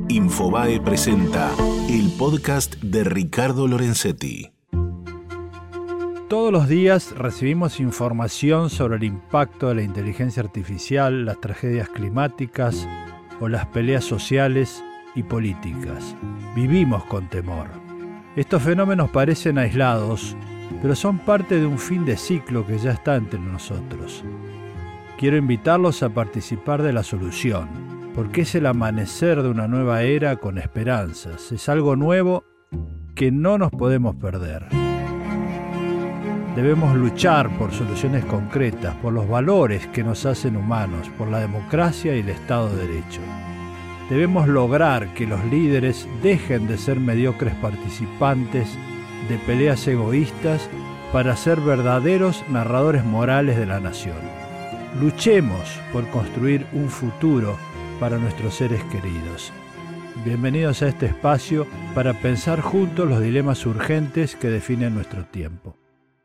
Infobae presenta el podcast de Ricardo Lorenzetti. Todos los días recibimos información sobre el impacto de la inteligencia artificial, las tragedias climáticas o las peleas sociales y políticas. Vivimos con temor. Estos fenómenos parecen aislados, pero son parte de un fin de ciclo que ya está entre nosotros. Quiero invitarlos a participar de la solución, porque es el amanecer de una nueva era con esperanzas. Es algo nuevo que no nos podemos perder. Debemos luchar por soluciones concretas, por los valores que nos hacen humanos, por la democracia y el Estado de Derecho. Debemos lograr que los líderes dejen de ser mediocres participantes de peleas egoístas para ser verdaderos narradores morales de la nación. Luchemos por construir un futuro para nuestros seres queridos. Bienvenidos a este espacio para pensar juntos los dilemas urgentes que definen nuestro tiempo.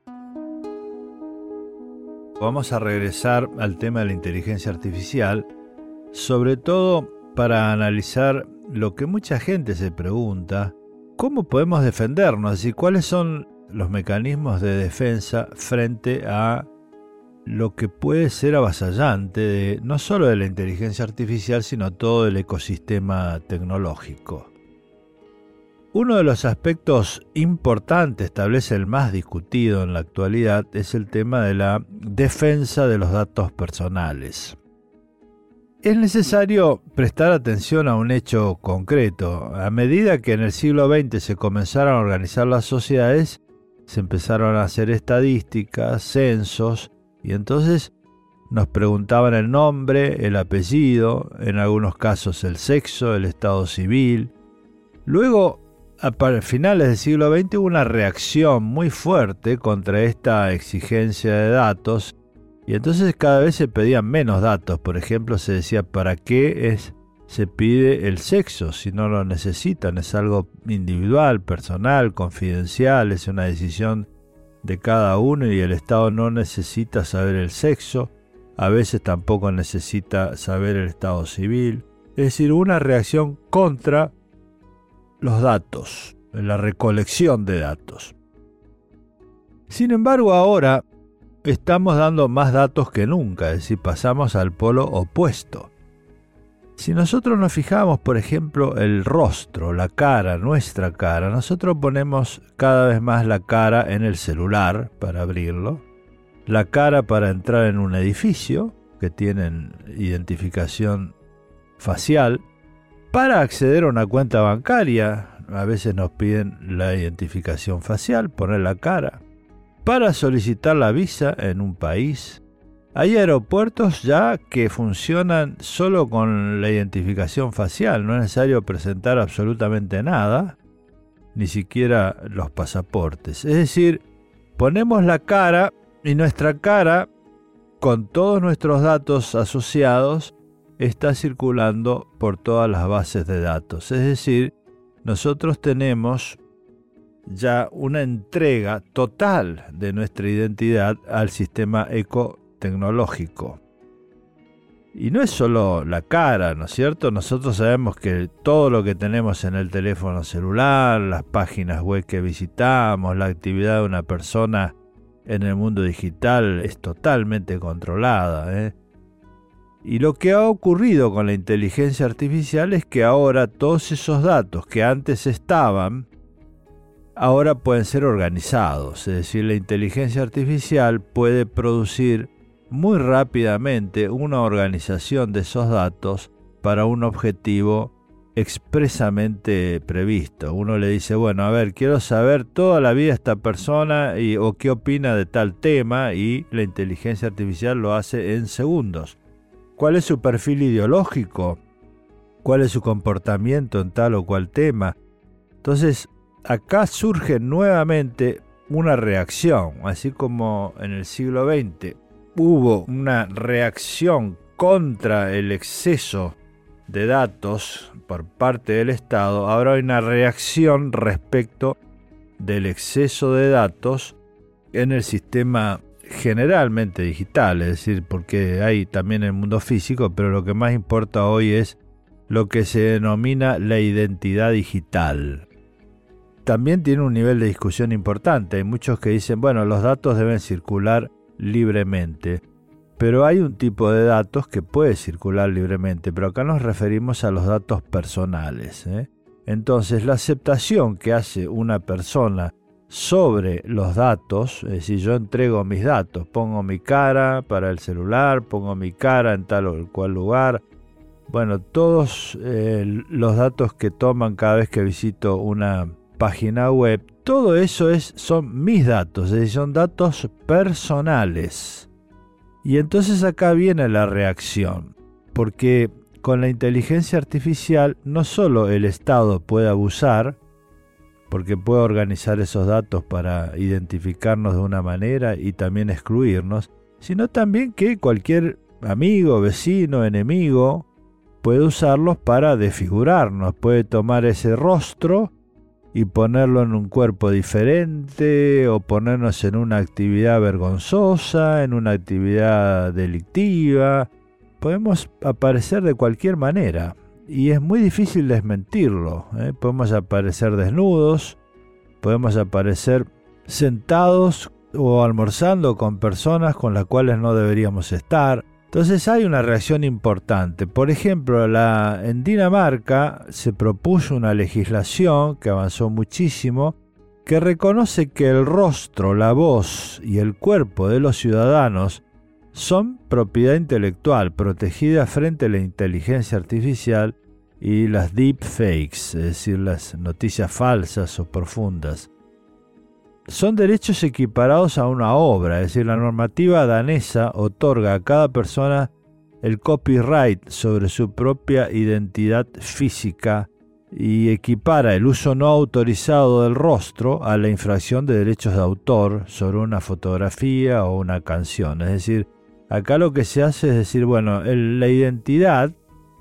Vamos a regresar al tema de la inteligencia artificial, sobre todo para analizar lo que mucha gente se pregunta: ¿cómo podemos defendernos y cuáles son los mecanismos de defensa frente a lo que puede ser avasallante no solo de la inteligencia artificial, sino todo el ecosistema tecnológico? Uno de los aspectos importantes, tal vez el más discutido en la actualidad, es el tema de la defensa de los datos personales. Es necesario prestar atención a un hecho concreto. A medida que en el siglo XX se comenzaron a organizar las sociedades, se empezaron a hacer estadísticas, censos, y entonces nos preguntaban el nombre, el apellido, en algunos casos el sexo, el estado civil. Luego, a finales del siglo XX hubo una reacción muy fuerte contra esta exigencia de datos, y entonces cada vez se pedían menos datos. Por ejemplo, se decía, ¿para qué se pide el sexo si no lo necesitan? Es algo individual, personal, confidencial, es una decisión de cada uno y el Estado no necesita saber el sexo, a veces tampoco necesita saber el estado civil. Es decir, una reacción contra los datos, la recolección de datos. Sin embargo, ahora estamos dando más datos que nunca, es decir, pasamos al polo opuesto. Si nosotros nos fijamos, por ejemplo, el rostro, la cara, nuestra cara, nosotros ponemos cada vez más la cara en el celular para abrirlo, la cara para entrar en un edificio, que tienen identificación facial, para acceder a una cuenta bancaria, a veces nos piden la identificación facial, poner la cara, para solicitar la visa en un país. Hay aeropuertos ya que funcionan solo con la identificación facial, no es necesario presentar absolutamente nada, ni siquiera los pasaportes. Es decir, ponemos la cara y nuestra cara, con todos nuestros datos asociados, está circulando por todas las bases de datos. Es decir, nosotros tenemos ya una entrega total de nuestra identidad al sistema ecotecnológico. Y no es solo la cara, ¿no es cierto? Nosotros sabemos que todo lo que tenemos en el teléfono celular, las páginas web que visitamos, la actividad de una persona en el mundo digital es totalmente controlada, Y lo que ha ocurrido con la inteligencia artificial es que ahora todos esos datos que antes estaban, ahora pueden ser organizados. Es decir, la inteligencia artificial puede producir muy rápidamente una organización de esos datos para un objetivo expresamente previsto. Uno le dice, bueno, a ver, quiero saber toda la vida de esta persona o qué opina de tal tema, y la inteligencia artificial lo hace en segundos. ¿Cuál es su perfil ideológico? ¿Cuál es su comportamiento en tal o cual tema? Entonces, acá surge nuevamente una reacción, así como en el siglo XX hubo una reacción contra el exceso de datos por parte del Estado, ahora hay una reacción respecto del exceso de datos en el sistema generalmente digital, es decir, porque hay también el mundo físico, pero lo que más importa hoy es lo que se denomina la identidad digital. También tiene un nivel de discusión importante. Hay muchos que dicen, bueno, los datos deben circular libremente. Pero hay un tipo de datos que puede circular libremente, pero acá nos referimos a los datos personales, Entonces, la aceptación que hace una persona sobre los datos, es decir, yo entrego mis datos, pongo mi cara para el celular, pongo mi cara en tal o cual lugar, bueno, todos los datos que toman cada vez que visito una página web, todo eso son mis datos, es decir, son datos personales. Y entonces acá viene la reacción, porque con la inteligencia artificial no solo el Estado puede abusar, porque puede organizar esos datos para identificarnos de una manera y también excluirnos, sino también que cualquier amigo, vecino, enemigo puede usarlos para desfigurarnos, puede tomar ese rostro y ponerlo en un cuerpo diferente o ponernos en una actividad vergonzosa, en una actividad delictiva. Podemos aparecer de cualquier manera y es muy difícil desmentirlo. Podemos aparecer desnudos, podemos aparecer sentados o almorzando con personas con las cuales no deberíamos estar. Entonces hay una reacción importante. Por ejemplo, en Dinamarca se propuso una legislación que avanzó muchísimo, que reconoce que el rostro, la voz y el cuerpo de los ciudadanos son propiedad intelectual protegida frente a la inteligencia artificial y las deepfakes, es decir, las noticias falsas o profundas. Son derechos equiparados a una obra, es decir, la normativa danesa otorga a cada persona el copyright sobre su propia identidad física y equipara el uso no autorizado del rostro a la infracción de derechos de autor sobre una fotografía o una canción. Es decir, acá lo que se hace es decir, bueno, la identidad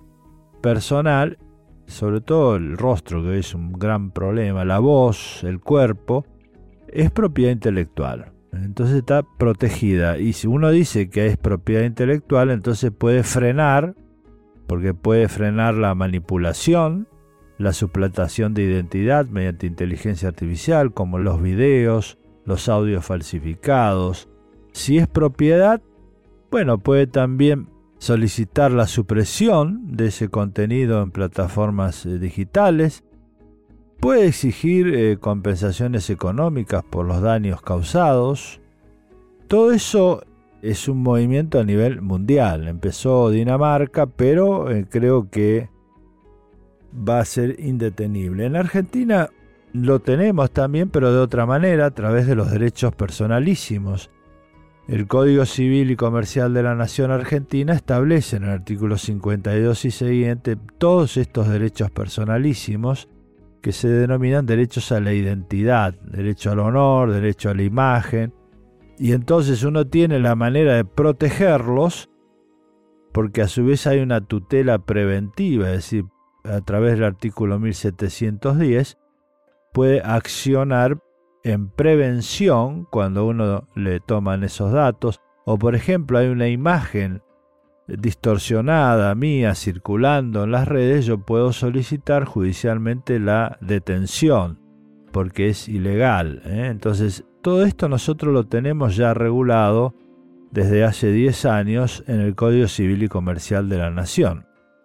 personal, sobre todo el rostro, que es un gran problema, la voz, el cuerpo, es propiedad intelectual, entonces está protegida, y si uno dice que es propiedad intelectual, entonces puede frenar, porque puede frenar la manipulación, la suplantación de identidad mediante inteligencia artificial, como los videos, los audios falsificados. Si es propiedad, bueno, puede también solicitar la supresión de ese contenido en plataformas digitales. Puede exigir compensaciones económicas por los daños causados. Todo eso es un movimiento a nivel mundial. Empezó Dinamarca, pero creo que va a ser indetenible. En Argentina lo tenemos también, pero de otra manera, a través de los derechos personalísimos. El Código Civil y Comercial de la Nación Argentina establece en el artículo 52 y siguiente todos estos derechos personalísimos, que se denominan derechos a la identidad, derecho al honor, derecho a la imagen, y entonces uno tiene la manera de protegerlos, porque a su vez hay una tutela preventiva, es decir, a través del artículo 1710, puede accionar en prevención cuando uno le toman esos datos, o por ejemplo hay una imagen distorsionada mía circulando en las redes, yo puedo solicitar judicialmente la detención porque es ilegal. Entonces todo esto nosotros lo tenemos ya regulado desde hace 10 años en el Código Civil y Comercial de la Nación.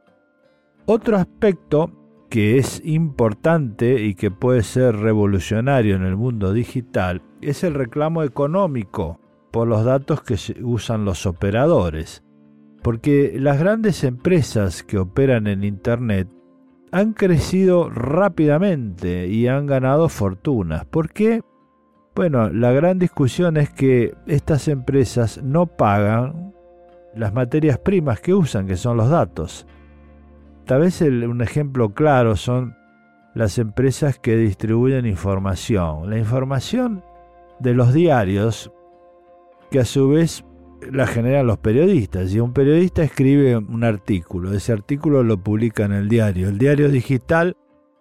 Otro aspecto que es importante y que puede ser revolucionario en el mundo digital es el reclamo económico por los datos que usan los operadores. Porque las grandes empresas que operan en Internet han crecido rápidamente y han ganado fortunas. ¿Por qué? Bueno, la gran discusión es que estas empresas no pagan las materias primas que usan, que son los datos. Tal vez un ejemplo claro son las empresas que distribuyen información. La información de los diarios, que a su vez la generan los periodistas. Si un periodista escribe un artículo, ese artículo lo publica en el diario digital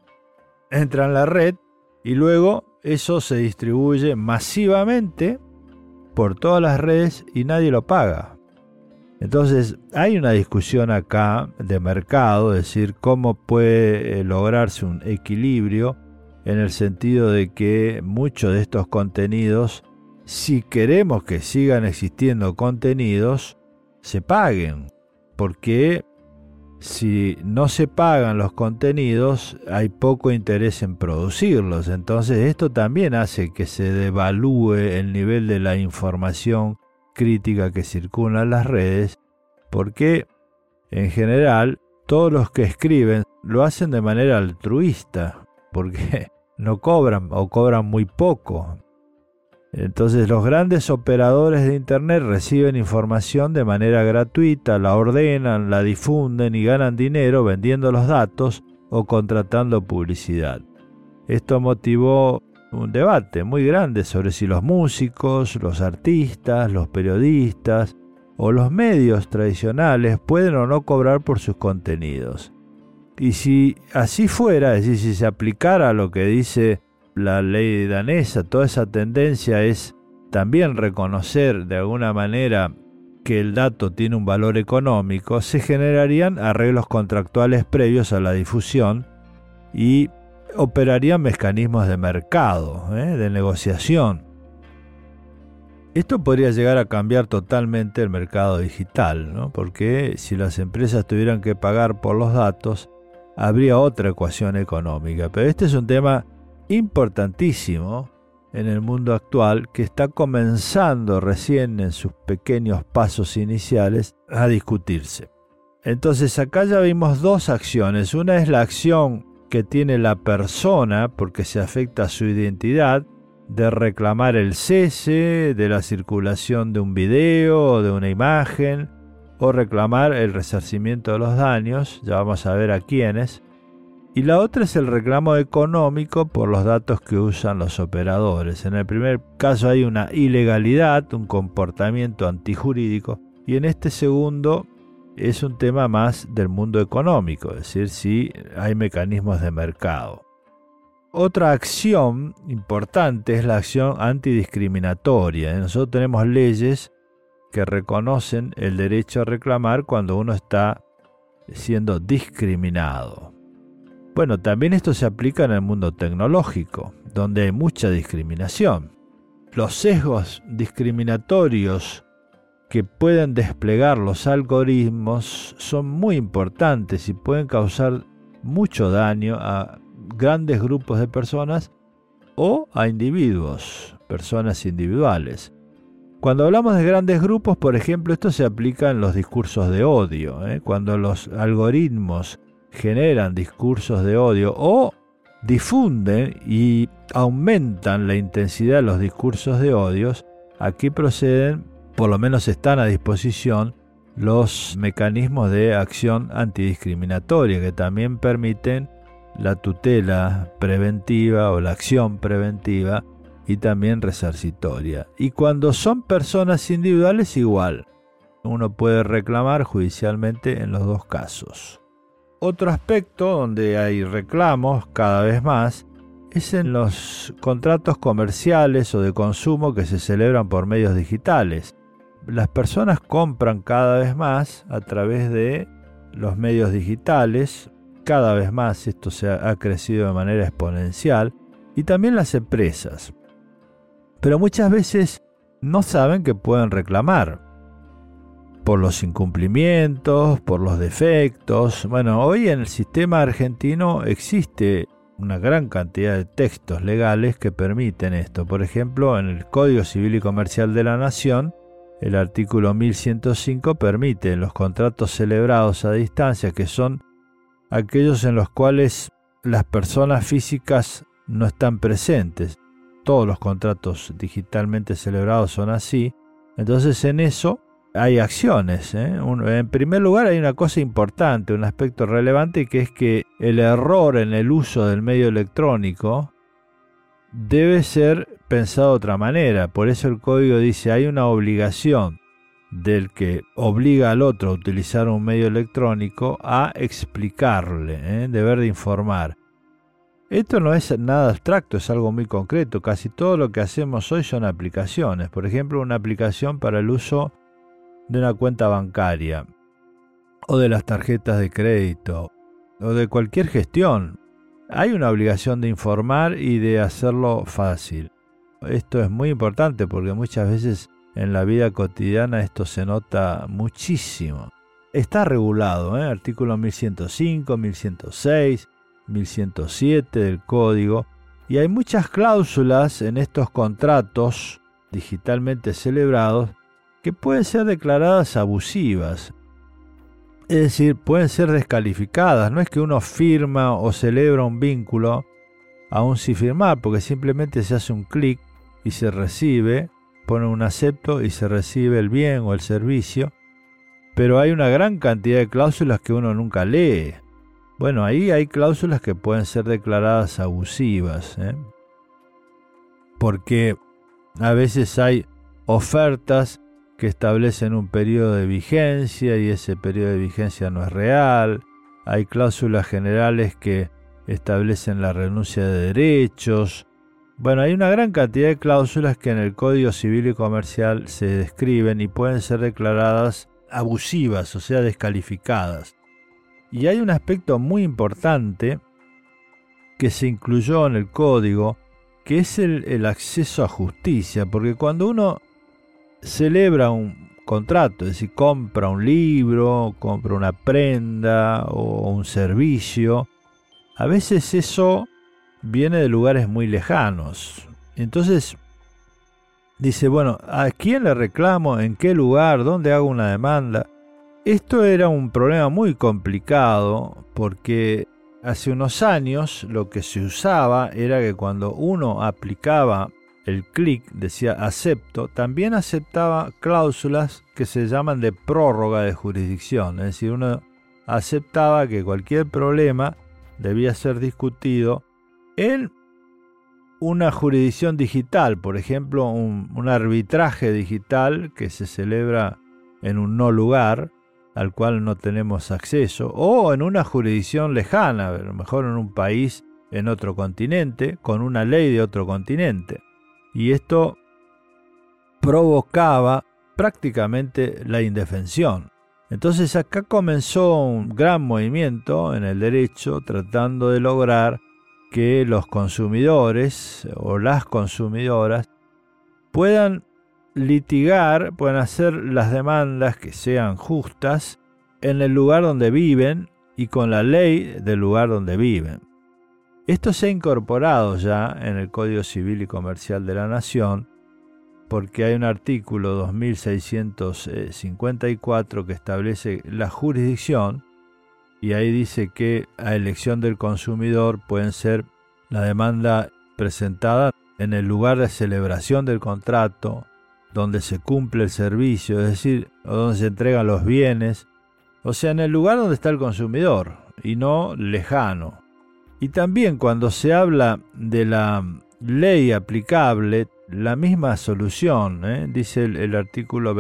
entra en la red y luego eso se distribuye masivamente por todas las redes y nadie lo paga. Entonces, hay una discusión acá de mercado, es decir, cómo puede lograrse un equilibrio en el sentido de que muchos de estos contenidos, si queremos que sigan existiendo contenidos, se paguen, porque si no se pagan los contenidos, hay poco interés en producirlos. Entonces, esto también hace que se devalúe el nivel de la información crítica que circula en las redes, porque en general todos los que escriben lo hacen de manera altruista, porque no cobran o cobran muy poco. Entonces los grandes operadores de Internet reciben información de manera gratuita, la ordenan, la difunden y ganan dinero vendiendo los datos o contratando publicidad. Esto motivó un debate muy grande sobre si los músicos, los artistas, los periodistas o los medios tradicionales pueden o no cobrar por sus contenidos. Y si así fuera, es decir, si se aplicara lo que dice la ley danesa, toda esa tendencia es también reconocer de alguna manera que el dato tiene un valor económico, se generarían arreglos contractuales previos a la difusión y operarían mecanismos de mercado, de negociación. Esto podría llegar a cambiar totalmente el mercado digital, ¿no? Porque si las empresas tuvieran que pagar por los datos, habría otra ecuación económica. Pero este es un tema importantísimo en el mundo actual que está comenzando recién en sus pequeños pasos iniciales a discutirse. Entonces acá ya vimos dos acciones. Una es la acción que tiene la persona porque se afecta a su identidad, de reclamar el cese de la circulación de un video o de una imagen, o reclamar el resarcimiento de los daños, ya vamos a ver a quiénes. Y la otra es el reclamo económico por los datos que usan los operadores. En el primer caso hay una ilegalidad, un comportamiento antijurídico, y en este segundo es un tema más del mundo económico, es decir, si hay mecanismos de mercado. Otra acción importante es la acción antidiscriminatoria. Nosotros tenemos leyes que reconocen el derecho a reclamar cuando uno está siendo discriminado. Bueno, también esto se aplica en el mundo tecnológico, donde hay mucha discriminación. Los sesgos discriminatorios que pueden desplegar los algoritmos son muy importantes y pueden causar mucho daño a grandes grupos de personas o a individuos, personas individuales. Cuando hablamos de grandes grupos, por ejemplo, esto se aplica en los discursos de odio, Cuando los algoritmos generan discursos de odio o difunden y aumentan la intensidad de los discursos de odios, aquí proceden, por lo menos están a disposición, los mecanismos de acción antidiscriminatoria que también permiten la tutela preventiva o la acción preventiva y también resarcitoria. Y cuando son personas individuales, igual. Uno puede reclamar judicialmente en los dos casos. Otro aspecto donde hay reclamos cada vez más es en los contratos comerciales o de consumo que se celebran por medios digitales. Las personas compran cada vez más a través de los medios digitales. Cada vez más esto ha crecido de manera exponencial, y también las empresas. Pero muchas veces no saben que pueden reclamar por los incumplimientos, por los defectos. Bueno, hoy en el sistema argentino existe una gran cantidad de textos legales que permiten esto. Por ejemplo, en el Código Civil y Comercial de la Nación, el artículo 1105 permite los contratos celebrados a distancia, que son aquellos en los cuales las personas físicas no están presentes. Todos los contratos digitalmente celebrados son así. Entonces en eso hay acciones. En primer lugar hay una cosa importante, un aspecto relevante, que es que el error en el uso del medio electrónico debe ser pensado de otra manera. Por eso el código dice hay una obligación del que obliga al otro a utilizar un medio electrónico a explicarle, deber de informar. Esto no es nada abstracto, es algo muy concreto. Casi todo lo que hacemos hoy son aplicaciones. Por ejemplo, una aplicación para el uso de una cuenta bancaria, o de las tarjetas de crédito, o de cualquier gestión. Hay una obligación de informar y de hacerlo fácil. Esto es muy importante porque muchas veces en la vida cotidiana esto se nota muchísimo. Está regulado, artículo 1105, 1106, 1107 del Código, y hay muchas cláusulas en estos contratos digitalmente celebrados que pueden ser declaradas abusivas. Es decir, pueden ser descalificadas. No es que uno firma o celebra un vínculo aún sin firmar, porque simplemente se hace un clic y se recibe, pone un acepto y se recibe el bien o el servicio. Pero hay una gran cantidad de cláusulas que uno nunca lee. Bueno, ahí hay cláusulas que pueden ser declaradas abusivas, porque a veces hay ofertas que establecen un periodo de vigencia y ese periodo de vigencia no es real. Hay cláusulas generales que establecen la renuncia de derechos. Bueno, hay una gran cantidad de cláusulas que en el Código Civil y Comercial se describen y pueden ser declaradas abusivas, o sea, descalificadas. Y hay un aspecto muy importante que se incluyó en el Código, que es el acceso a justicia, porque cuando uno celebra un contrato, es decir, compra un libro, compra una prenda o un servicio, a veces eso viene de lugares muy lejanos. Entonces dice, bueno, ¿a quién le reclamo? ¿En qué lugar? ¿Dónde hago una demanda? Esto era un problema muy complicado porque hace unos años lo que se usaba era que cuando uno aplicaba el clic, decía acepto, también aceptaba cláusulas que se llaman de prórroga de jurisdicción. Es decir, uno aceptaba que cualquier problema debía ser discutido en una jurisdicción digital, por ejemplo, un arbitraje digital que se celebra en un no lugar al cual no tenemos acceso, o en una jurisdicción lejana, a lo mejor en un país en otro continente, con una ley de otro continente. Y esto provocaba prácticamente la indefensión. Entonces acá comenzó un gran movimiento en el derecho tratando de lograr que los consumidores o las consumidoras puedan litigar, puedan hacer las demandas que sean justas en el lugar donde viven y con la ley del lugar donde viven. Esto se ha incorporado ya en el Código Civil y Comercial de la Nación, porque hay un artículo 2654 que establece la jurisdicción, y ahí dice que a elección del consumidor pueden ser la demanda presentada en el lugar de celebración del contrato, donde se cumple el servicio, es decir, o donde se entregan los bienes, o sea, en el lugar donde está el consumidor y no lejano. Y también cuando se habla de la ley aplicable, la misma solución, dice el artículo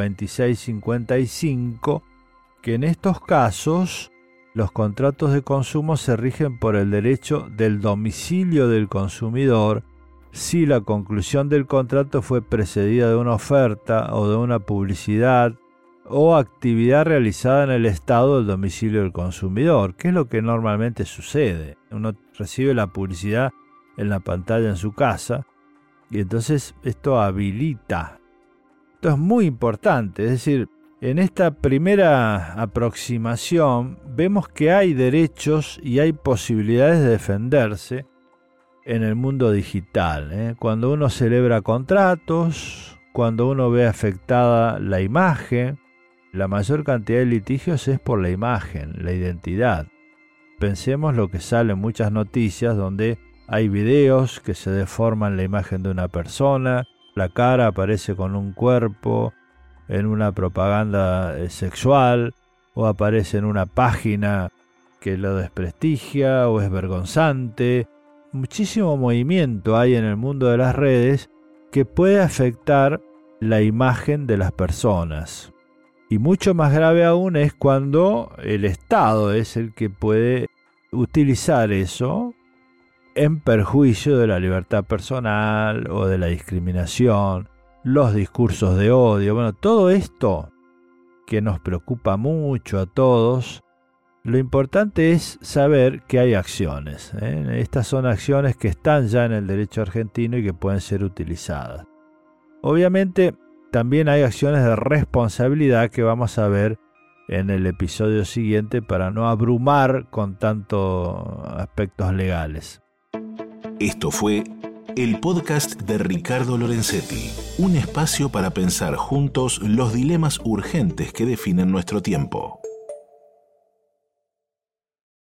2655, que en estos casos los contratos de consumo se rigen por el derecho del domicilio del consumidor si la conclusión del contrato fue precedida de una oferta o de una publicidad o actividad realizada en el estado del domicilio del consumidor, que es lo que normalmente sucede. Uno recibe la publicidad en la pantalla en su casa y entonces esto habilita. Esto es muy importante, es decir, en esta primera aproximación vemos que hay derechos y hay posibilidades de defenderse en el mundo digital. Cuando uno celebra contratos, cuando uno ve afectada la imagen, la mayor cantidad de litigios es por la imagen, la identidad. Pensemos lo que sale en muchas noticias donde hay videos que se deforman la imagen de una persona, la cara aparece con un cuerpo en una propaganda sexual, o aparece en una página que lo desprestigia o es vergonzante. Muchísimo movimiento hay en el mundo de las redes que puede afectar la imagen de las personas. Y mucho más grave aún es cuando el Estado es el que puede utilizar eso en perjuicio de la libertad personal o de la discriminación, los discursos de odio. Bueno, todo esto que nos preocupa mucho a todos, lo importante es saber que hay acciones. Estas son acciones que están ya en el derecho argentino y que pueden ser utilizadas. Obviamente, también hay acciones de responsabilidad que vamos a ver en el episodio siguiente para no abrumar con tantos aspectos legales. Esto fue el podcast de Ricardo Lorenzetti, un espacio para pensar juntos los dilemas urgentes que definen nuestro tiempo.